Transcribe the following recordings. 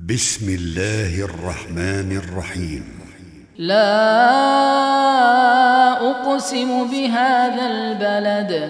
بسم الله الرحمن الرحيم. لا أقسم بهذا البلد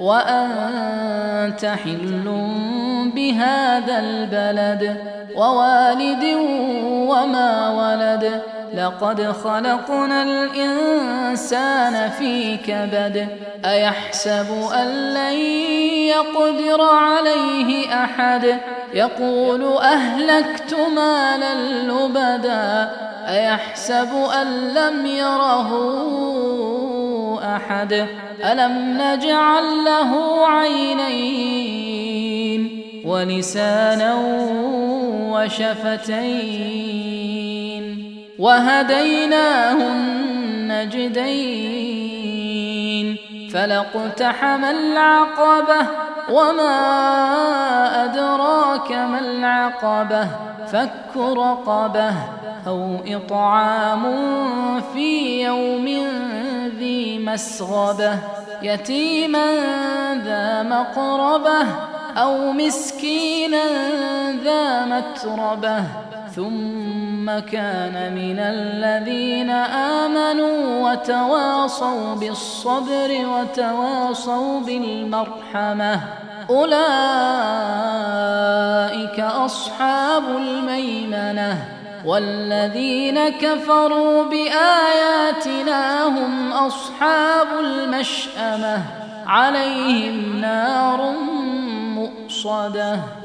وأنت حل بهذا البلد ووالد وما ولد لقد خلقنا الإنسان في كبد أيحسب أن لن يقدر عليه أحد يقول أهلكت مالا لبدا أيحسب أن لم يره أحد ألم نجعل له عينين ولسانا وشفتين وهديناه النجدين فلاقتحم العقبة وما أدراك ما العقبة فك رقبة أو إطعام في يوم ذي مسغبة يتيما ذا مقربة أو مسكينا ذا متربة ثم كان من الذين آمنوا وتواصوا بالصبر وتواصوا بالمرحمة أولئك أصحاب الميمنة والذين كفروا بآياتنا هم أصحاب المشأمة عليهم نار مؤصدة.